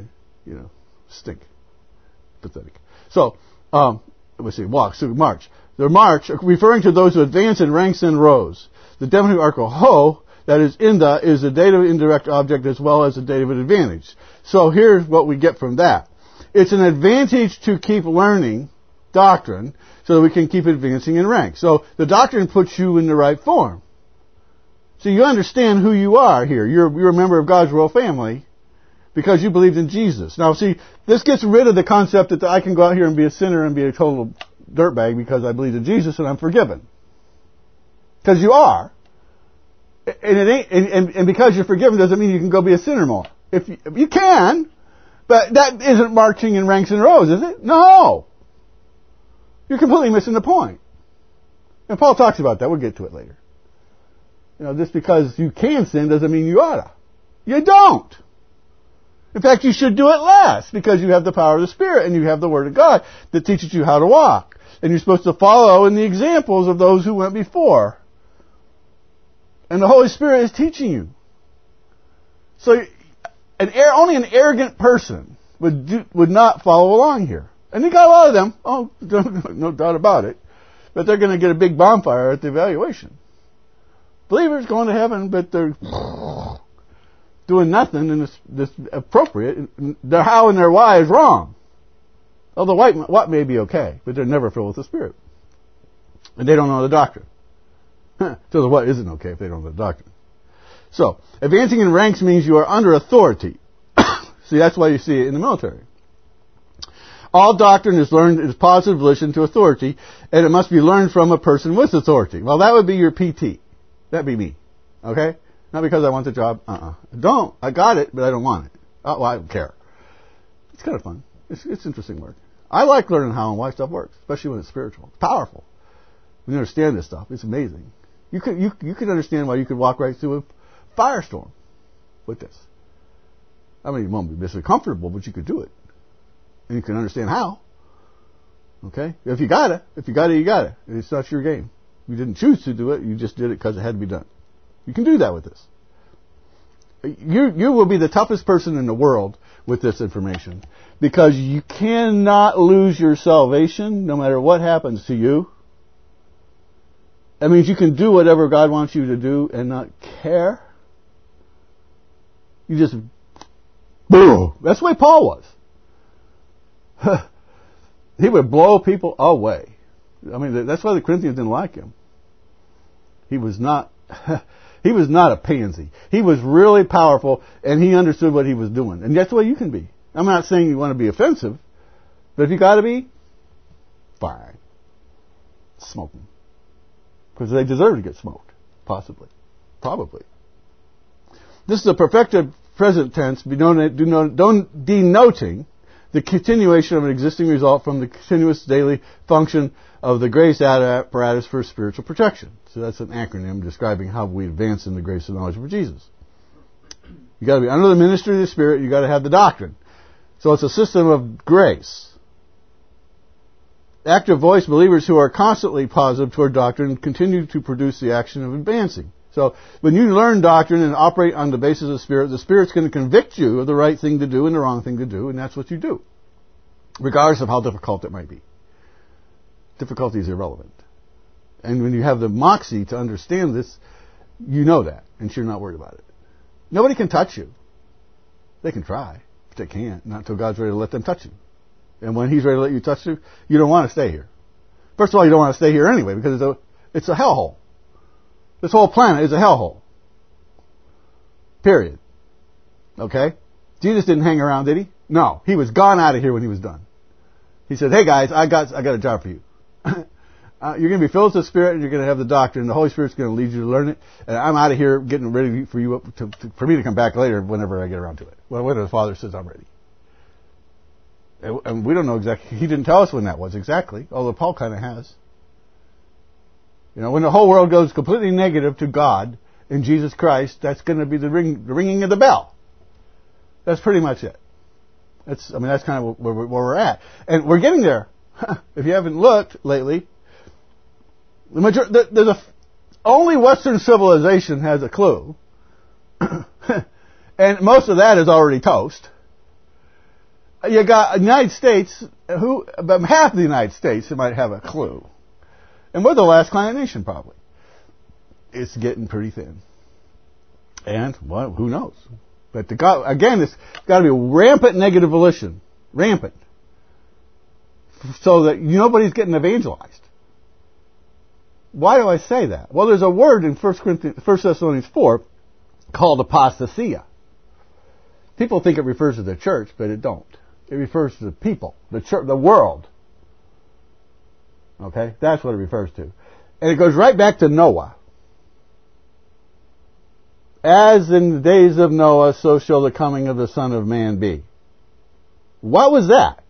stink. Pathetic. So, let's see, walk, so march. The march, referring to those who advance in ranks and rows. The definite article ho, that is is a dative indirect object as well as a dative advantage. So here's what we get from that. It's an advantage to keep learning doctrine so that we can keep advancing in rank. So the doctrine puts you in the right form. So you understand who you are here. You're a member of God's royal family because you believed in Jesus. Now see, this gets rid of the concept that I can go out here and be a sinner and be a total dirtbag because I believe in Jesus and I'm forgiven. Because you are. And because you're forgiven doesn't mean you can go be a sinner more. If you can, but that isn't marching in ranks and rows, is it? No. You're completely missing the point. And Paul talks about that. We'll get to it later. Just because you can sin doesn't mean you oughta. You don't. In fact, you should do it less because you have the power of the Spirit and you have the Word of God that teaches you how to walk. And you're supposed to follow in the examples of those who went before. And the Holy Spirit is teaching you. So, only an arrogant person would not follow along here. And you got a lot of them. Oh, no doubt about it. But they're going to get a big bonfire at the evaluation. Believers going to heaven, but they're doing nothing and it's appropriate. Their how and their why is wrong. Although what may be okay, but they're never filled with the Spirit. And they don't know the doctrine. So the what isn't okay if they don't know the doctrine. So, advancing in ranks means you are under authority. See, that's why you see it in the military. All doctrine is learned in positive relation to authority, and it must be learned from a person with authority. Well, that would be your PT. That'd be me. Okay? Not because I want the job. Don't. I got it, but I don't want it. Oh, well, I don't care. It's kind of fun. It's interesting work. I like learning how and why stuff works, especially when it's spiritual. It's powerful. When you understand this stuff, it's amazing. You could understand why you could walk right through a firestorm with this. I mean, you won't be necessarily comfortable, but you could do it. And you can understand how. Okay? If you got it, you got it. It's not your game. You didn't choose to do it, you just did it because it had to be done. You can do that with this. You will be the toughest person in the world with this information, because you cannot lose your salvation no matter what happens to you. That means you can do whatever God wants you to do and not care. You just, boom. That's the way Paul was. He would blow people away. I mean, that's why the Corinthians didn't like him. He was not a pansy. He was really powerful, and he understood what he was doing. And that's the way you can be. I'm not saying you want to be offensive, but if you got to be, fine. Smoke them. Because they deserve to get smoked. Possibly. Probably. This is a perfected present tense denoting the continuation of an existing result from the continuous daily function of the grace apparatus for spiritual protection. So that's an acronym describing how we advance in the grace and knowledge of Jesus. You got to be under the ministry of the Spirit. You got to have the doctrine. So it's a system of grace. Active voice believers who are constantly positive toward doctrine continue to produce the action of advancing. So when you learn doctrine and operate on the basis of the Spirit's going to convict you of the right thing to do and the wrong thing to do, and that's what you do, regardless of how difficult it might be. Difficulty is irrelevant. And when you have the moxie to understand this, you know that, and you're not worried about it. Nobody can touch you. They can try, but they can't, not until God's ready to let them touch you. And when He's ready to let you touch you, you don't want to stay here. First of all, you don't want to stay here anyway, because it's a hellhole. This whole planet is a hellhole. Period. Okay? Jesus didn't hang around, did He? No. He was gone out of here when He was done. He said, hey guys, I got a job for you. You're going to be filled with the Spirit, and you're going to have the doctrine. The Holy Spirit's going to lead you to learn it. And I'm out of here getting ready for you for me to come back later whenever I get around to it. When the Father says I'm ready. And we don't know exactly. He didn't tell us when that was exactly, although Paul kind of has. You know, when the whole world goes completely negative to God in Jesus Christ, that's going to be the ringing of the bell. That's pretty much it. That's kind of where we're at. And we're getting there. If you haven't looked lately, only Western civilization has a clue. And most of that is already toast. You got the United States, about half of the United States might have a clue. And we're the last client nation, probably. It's getting pretty thin. And, well, who knows? But again, it's got to be rampant negative volition. Rampant. So that nobody's getting evangelized. Why do I say that? Well, there's a word in 1 Thessalonians 4 called apostasia. People think it refers to the church, but it don't. It refers to the people, the church, the world. Okay? That's what it refers to. And it goes right back to Noah. As in the days of Noah, so shall the coming of the Son of Man be. What was that?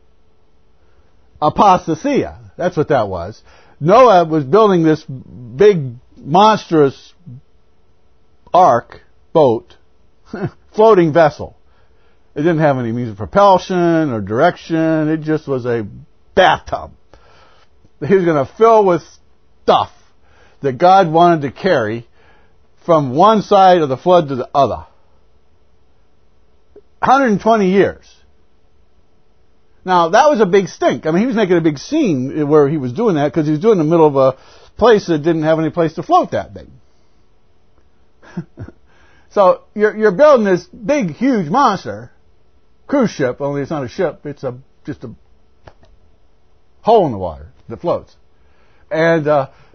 Apostasia. That's what that was. Noah was building this big, monstrous ark, boat, floating vessel. It didn't have any means of propulsion or direction. It just was a bathtub. He was going to fill with stuff that God wanted to carry from one side of the flood to the other. 120 years. Now, that was a big stink. I mean, he was making a big scene where he was doing that because he was doing it in the middle of a place that didn't have any place to float that big. So, you're building this big, huge monster cruise ship, only it's not a ship, it's just a hole in the water that floats. And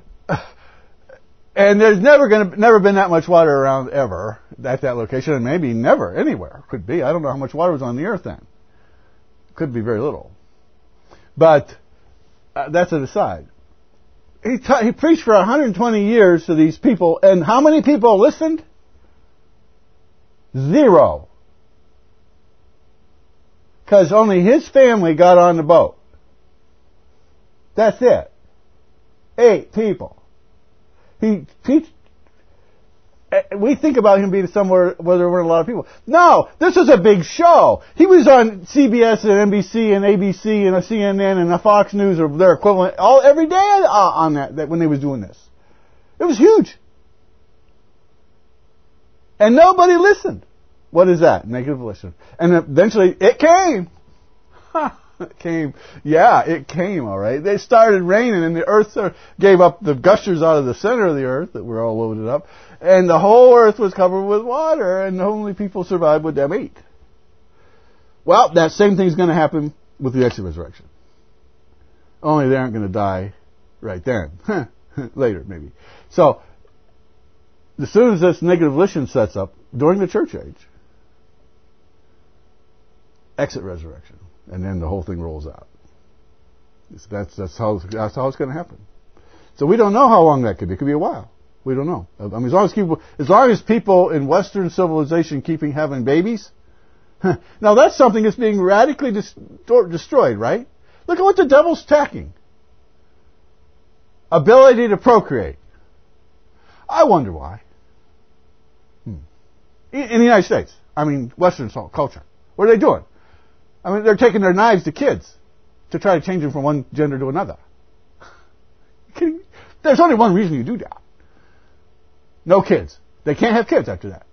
there's never been that much water around ever at that location, and maybe never anywhere. Could be. I don't know how much water was on the earth then. Could be very little. But that's an aside. He preached for 120 years to these people, and how many people listened? 0. Because only his family got on the boat. That's it. 8 people. We think about him being somewhere where there weren't a lot of people. No, this was a big show. He was on CBS and NBC and ABC and CNN and Fox News or their equivalent every day on that when they was doing this. It was huge. And nobody listened. What is that? Negative volition. And eventually it came. It came. Yeah, it came, all right. They started raining, and the earth gave up the gushers out of the center of the earth that were all loaded up, and the whole earth was covered with water, and only people survived what them eat. Well, that same thing's going to happen with the exit resurrection. Only they aren't going to die right then. Later, maybe. So, as soon as this negative volition sets up, during the church age, exit resurrection. And then the whole thing rolls out. That's how it's going to happen. So we don't know how long that could be. It could be a while. We don't know. I mean, as long as people in Western civilization keeping having babies, now that's something that's being radically destroyed, right? Look at what the devil's attacking. Ability to procreate. I wonder why. In the United States, I mean, Western culture, what are they doing? I mean, they're taking their knives to kids to try to change them from one gender to another. There's only one reason you do that. No kids. They can't have kids after that.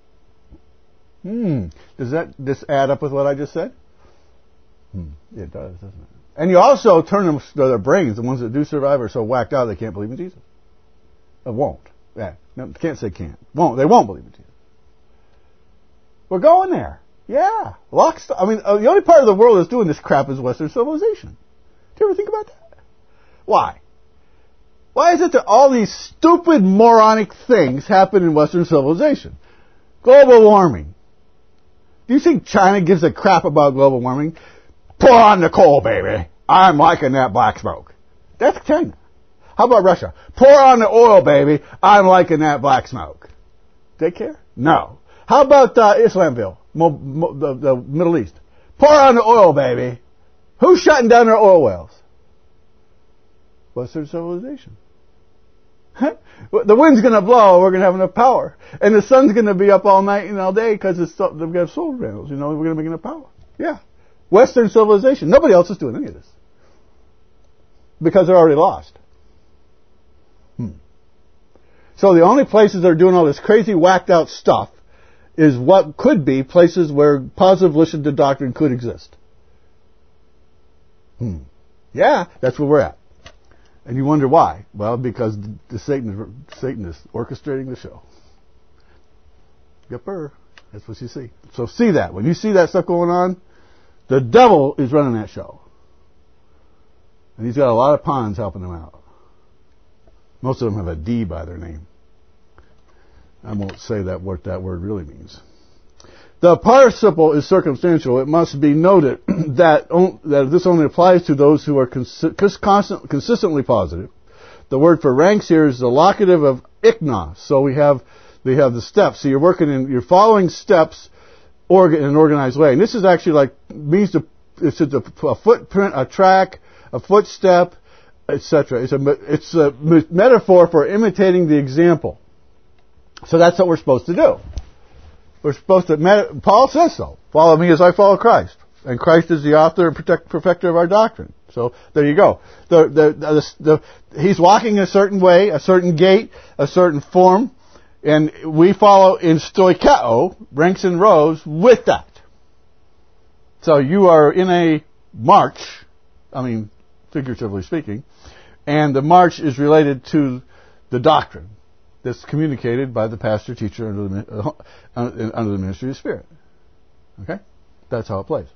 Does this add up with what I just said? It does, doesn't it? And you also turn them, their brains, the ones that do survive, are so whacked out they can't believe in Jesus. They won't. Yeah. No, can't say can't. Won't. They won't believe in Jesus. We're going there. Yeah. I mean, the only part of the world that's doing this crap is Western civilization. Do you ever think about that? Why? Why is it that all these stupid, moronic things happen in Western civilization? Global warming. Do you think China gives a crap about global warming? Pour on the coal, baby. I'm liking that black smoke. That's China. How about Russia? Pour on the oil, baby. I'm liking that black smoke. They care? No. How about Islamville, the Middle East? Pour on the oil, baby. Who's shutting down their oil wells? Western civilization. The wind's going to blow, we're going to have enough power. And the sun's going to be up all night and all day because they've got solar panels. We're going to make enough power. Yeah. Western civilization. Nobody else is doing any of this. Because they're already lost. So the only places that are doing all this crazy, whacked out stuff is what could be places where positive volition to doctrine could exist. Yeah, that's where we're at. And you wonder why. Well, because Satan is orchestrating the show. Yepper. That's what you see. So see that. When you see that stuff going on, the devil is running that show. And he's got a lot of pawns helping him out. Most of them have a D by their name. I won't say what that word really means. The participle is circumstantial. It must be noted that this only applies to those who are consistently positive. The word for ranks here is the locative of iknos. So we have the steps. So you're following steps in an organized way. And this is actually it's a footprint, a track, a footstep, etc. It's a metaphor for imitating the example. So that's what we're supposed to do. We're supposed to, Paul says so. Follow me as I follow Christ. And Christ is the author and perfecter of our doctrine. So there you go. He's walking a certain way, a certain gait, a certain form, and we follow in stoikeo, ranks and rows, with that. So you are in a march, figuratively speaking, and the march is related to the doctrine that's communicated by the pastor teacher under the ministry of the Spirit. Okay? That's how it plays.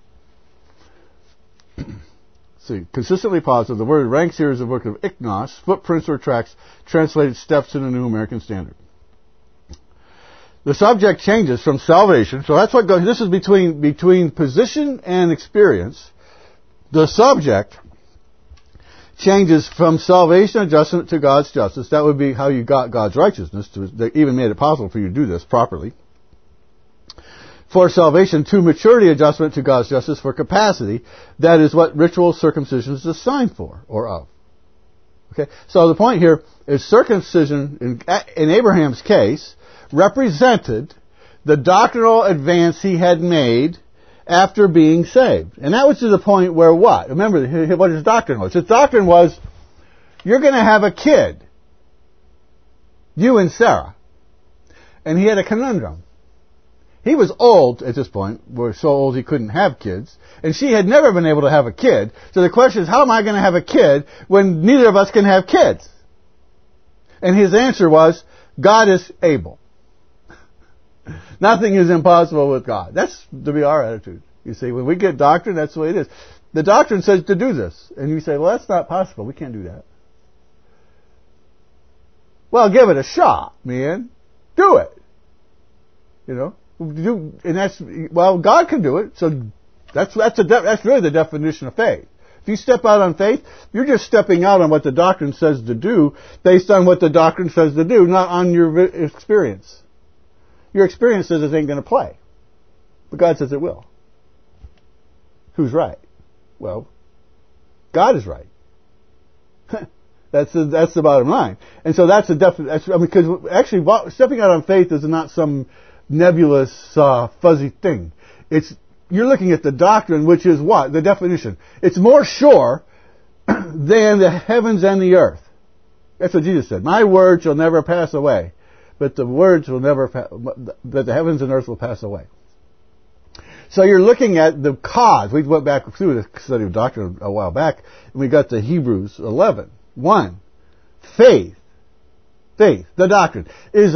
See, consistently positive. The word ranks here is the word of iknos, footprints or tracks, translated steps in the New American Standard. The subject changes from salvation, so that's what goes. This is between position and experience. The subject changes from salvation adjustment to God's justice. That would be how you got God's righteousness. They even made it possible for you to do this properly. For salvation, to maturity adjustment to God's justice for capacity. That is what ritual circumcision is a sign for, or of. Okay? So the point here is circumcision, in Abraham's case, represented the doctrinal advance he had made after being saved. And that was to the point where what? Remember what his doctrine was. His doctrine was, you're going to have a kid. You and Sarah. And he had a conundrum. He was old at this point, so old he couldn't have kids, and she had never been able to have a kid. So the question is, how am I going to have a kid when neither of us can have kids? And his answer was, God is able. Nothing is impossible with God. That's to be our attitude. You see, when we get doctrine, that's the way it is. The doctrine says to do this. And you say, well, that's not possible. We can't do that. Well, give it a shot, man. Do it. You know? God can do it. So that's really the definition of faith. If you step out on faith, you're just stepping out on what the doctrine says to do, based on what the doctrine says to do, not on your experience. Your experience says it ain't going to play, but God says it will. Who's right? Well, God is right. That's the bottom line. And so that's the definition. Because actually, stepping out on faith is not some nebulous, fuzzy thing. You're looking at the doctrine, which is what? The definition. It's more sure than the heavens and the earth. That's what Jesus said. My word shall never pass away, but the words will never but the heavens and earth will pass away. So you're looking at the cause. We went back through the study of doctrine a while back, and we got to Hebrews 11:1. Faith, the doctrine, is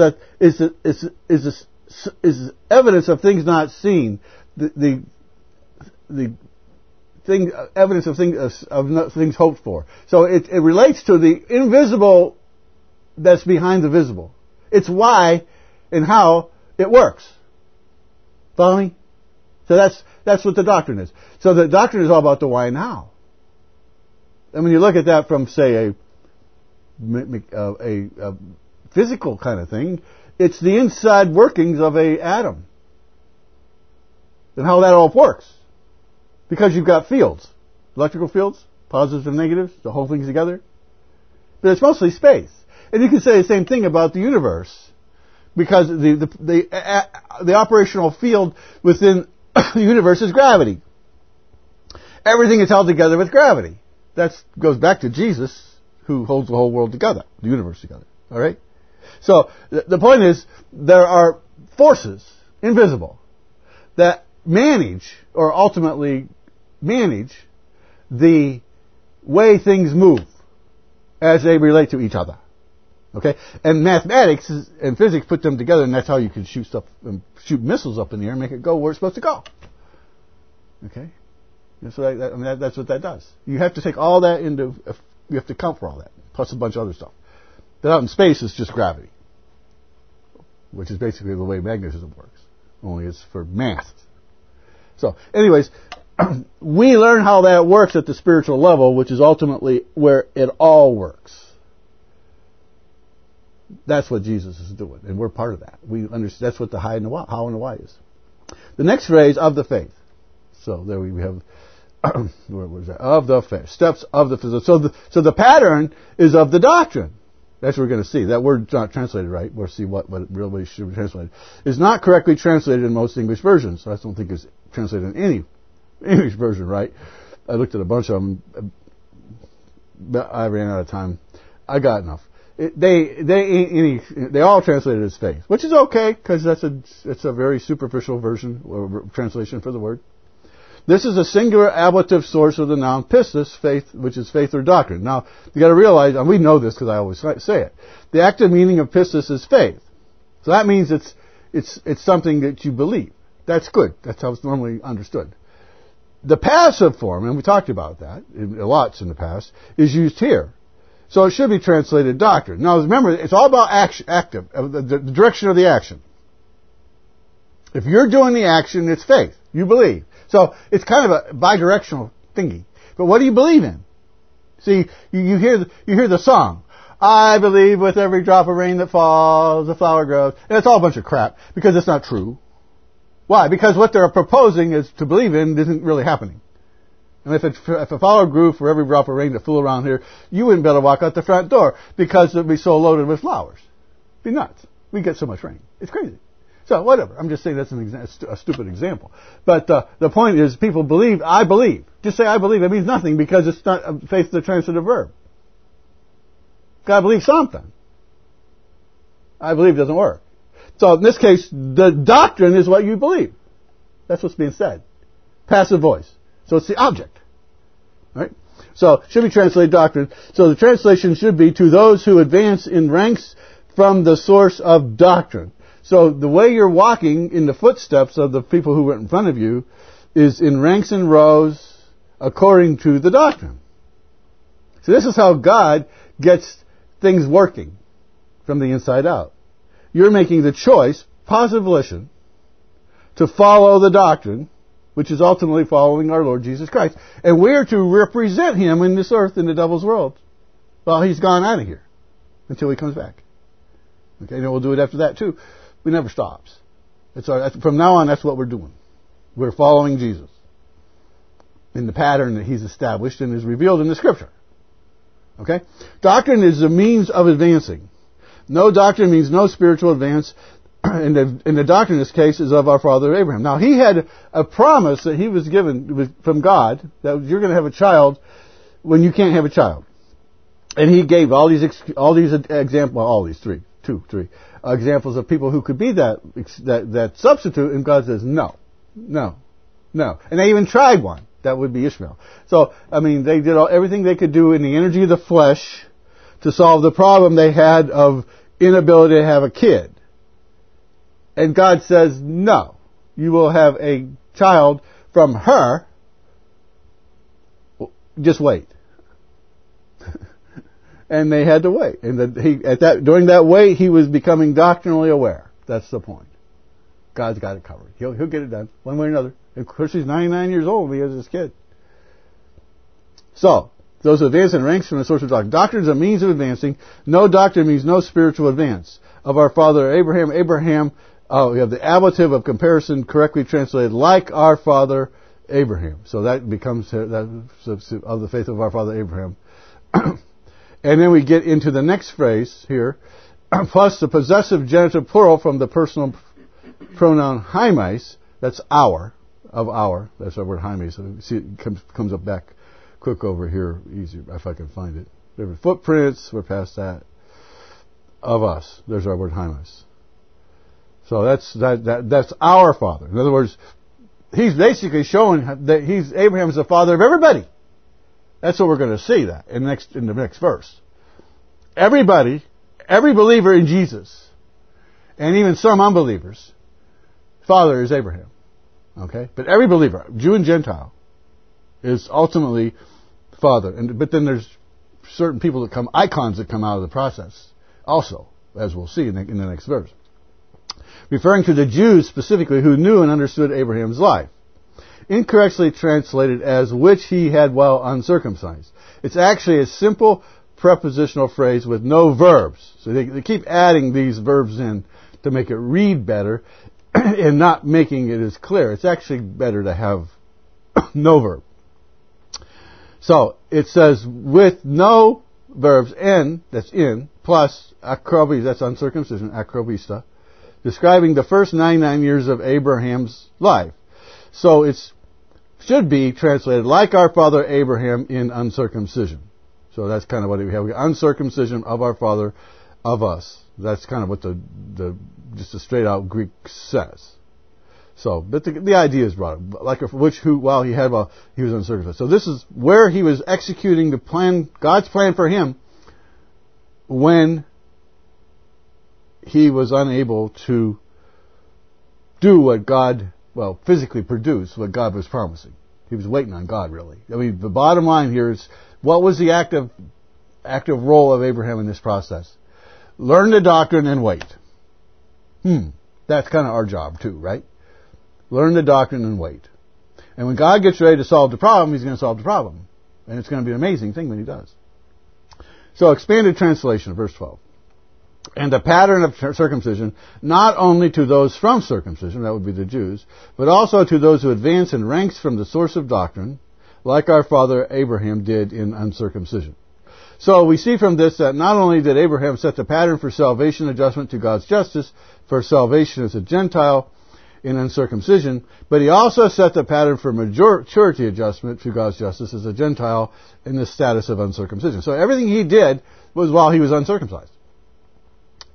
evidence of things not seen. The thing, evidence of things hoped for. So it relates to the invisible that's behind the visible. It's why and how it works. Follow me? So that's what the doctrine is. So the doctrine is all about the why and how. And when you look at that from, say, a physical kind of thing, it's the inside workings of an atom. And how that all works. Because you've got fields. Electrical fields, positives and negatives, the whole thing's together. But it's mostly space. And you can say the same thing about the universe. Because the operational field within the universe is gravity. Everything is held together with gravity. That goes back to Jesus, who holds the whole world together, the universe together. All right? So the point is, there are forces, invisible, that manage, or ultimately manage, the way things move as they relate to each other. Okay? And mathematics and physics put them together, and that's how you can shoot missiles up in the air and make it go where it's supposed to go. Okay? So that's what that does. You have to take all that you have to account for all that, plus a bunch of other stuff. But out in space, it's just gravity, which is basically the way magnetism works, only it's for mass. So, anyways, we learn how that works at the spiritual level, which is ultimately where it all works. That's what Jesus is doing, and we're part of that. We understand that's what the how and the why is. The next phrase, of the faith. So there we have where was that? Of the faith, steps of the faith. So the pattern is of the doctrine. That's what we're going to see. That word's not translated right. We'll see what it really should be translated. It's not correctly translated in most English versions. So I don't think it's translated in any English version right. I looked at a bunch of them. I ran out of time. I got enough. They all translated as faith, which is okay because it's a very superficial version or translation for the word. This is a singular ablative source of the noun pistis, faith, which is faith or doctrine. Now, you got to realize, and we know this because I always say it, the active meaning of pistis is faith. So that means it's something that you believe. That's good. That's how it's normally understood. The passive form, and we talked about that a lot in the past, is used here. So it should be translated doctrine. Now, remember, it's all about action, active, the direction of the action. If you're doing the action, it's faith. You believe. So it's kind of a bidirectional thingy. But what do you believe in? See, you hear the song. I believe with every drop of rain that falls, the flower grows. And it's all a bunch of crap because it's not true. Why? Because what they're proposing is to believe in isn't really happening. And if a flower grew for every drop of rain that flew around here, you wouldn't better walk out the front door because it would be so loaded with flowers. It'd be nuts. We get so much rain. It's crazy. So whatever. I'm just saying that's a stupid example. But the point is, people believe. I believe. Just say I believe. It means nothing because it's not a faith, the transitive verb. Got to believe something. I believe doesn't work. So in this case, the doctrine is what you believe. That's what's being said. Passive voice. So it's the object. Right? So, should be translated doctrine. So the translation should be to those who advance in ranks from the source of doctrine. So the way you're walking in the footsteps of the people who went in front of you is in ranks and rows according to the doctrine. So this is how God gets things working from the inside out. You're making the choice, positive volition, to follow the doctrine, which is ultimately following our Lord Jesus Christ. And we're to represent Him in this earth, in the devil's world, while He's gone out of here, until He comes back. Okay, and we'll do it after that too. It never stops. From now on, that's what we're doing. We're following Jesus in the pattern that He's established and is revealed in the Scripture. Okay? Doctrine is the means of advancing. No doctrine means no spiritual advance. And the doctrine in this case is of our father Abraham. Now, he had a promise that he was given from God that you're going to have a child when you can't have a child. And he gave all these examples, three examples of people who could be that substitute, and God says no. And they even tried one. That would be Ishmael. So, they did everything they could do in the energy of the flesh to solve the problem they had of inability to have a kid. And God says, no, you will have a child from her. Just wait. And they had to wait. And during that wait, he was becoming doctrinally aware. That's the point. God's got it covered. He'll get it done one way or another. And of course, he's 99 years old when he has this kid. So, those who advance in ranks from the source of doctrine. Doctrine is a means of advancing. No doctrine means no spiritual advance. Of our father Abraham, we have the ablative of comparison correctly translated, like our father Abraham. So that becomes of the faith of our father Abraham. And then we get into the next phrase here, plus the possessive genitive plural from the personal pronoun haimes. That's our. That's our word haimes. So see, it comes up back quick over here, easier if I can find it. There were footprints. We're past that. Of us. There's our word haimes. So that's our father. In other words, he's basically showing that Abraham is the father of everybody. That's what we're going to see that in the next verse. Everybody, every believer in Jesus, and even some unbelievers, father is Abraham. Okay? But every believer, Jew and Gentile, is ultimately father. But then there's certain people icons that come out of the process also, as we'll see in the next verse. Referring to the Jews specifically who knew and understood Abraham's life. Incorrectly translated as which he had while uncircumcised. It's actually a simple prepositional phrase with no verbs. So they keep adding these verbs in to make it read better and not making it as clear. It's actually better to have no verb. So it says with no verbs, that's in, plus akrobis, that's uncircumcision, akrobista, describing the first 99 years of Abraham's life. So it should be translated like our father Abraham in uncircumcision. So that's kind of what we have. Uncircumcision of our father, of us. That's kind of what just a straight out Greek says. So, but the idea is brought up. Like while he was uncircumcised. So this is where he was executing the plan, God's plan for him, when he was unable to do what God, physically produce what God was promising. He was waiting on God, really. The bottom line here is, what was the active role of Abraham in this process? Learn the doctrine and wait. That's kind of our job too, right? Learn the doctrine and wait. And when God gets ready to solve the problem, He's going to solve the problem. And it's going to be an amazing thing when He does. So, expanded translation of verse 12. And the pattern of circumcision, not only to those from circumcision, that would be the Jews, but also to those who advance in ranks from the source of doctrine, like our father Abraham did in uncircumcision. So we see from this that not only did Abraham set the pattern for salvation adjustment to God's justice, for salvation as a Gentile in uncircumcision, but he also set the pattern for maturity adjustment to God's justice as a Gentile in the status of uncircumcision. So everything he did was while he was uncircumcised.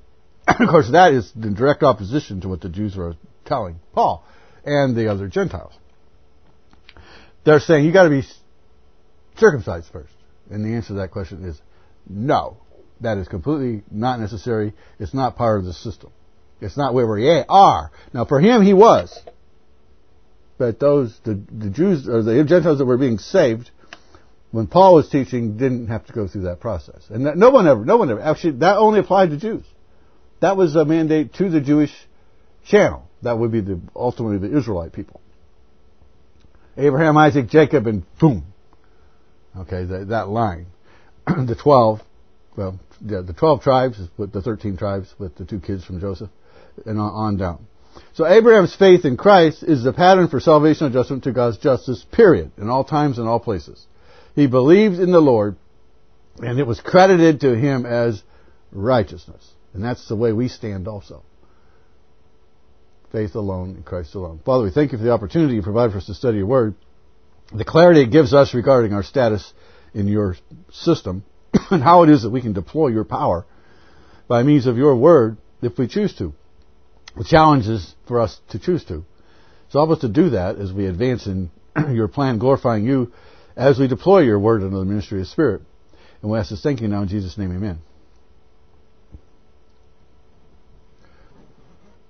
Of course, that is in direct opposition to what the Jews were telling Paul and the other Gentiles. They're saying, you got to be circumcised first. And the answer to that question is no. That is completely not necessary. It's not part of the system. It's not where we are. Now, for him, he was. But the Jews, or the Gentiles that were being saved, when Paul was teaching, didn't have to go through that process. And no one ever. Actually, that only applied to Jews. That was a mandate to the Jewish channel. That would be ultimately the Israelite people. Abraham, Isaac, Jacob, and boom. Okay, that line. The 12 tribes, with the 13 tribes, with the 2 kids from Joseph, and on down. So Abraham's faith in Christ is the pattern for salvation and adjustment to God's justice, period, in all times and all places. He believed in the Lord, and it was credited to him as righteousness. And that's the way we stand also. Faith alone in Christ alone. Father, we thank you for the opportunity you provide for us to study your word, the clarity it gives us regarding our status in your system, and how it is that we can deploy your power by means of your word if we choose to. The challenge is for us to choose to. So help us to do that as we advance in your plan, glorifying you as we deploy your word into the ministry of the Spirit. And we ask this thank you now in Jesus' name, amen.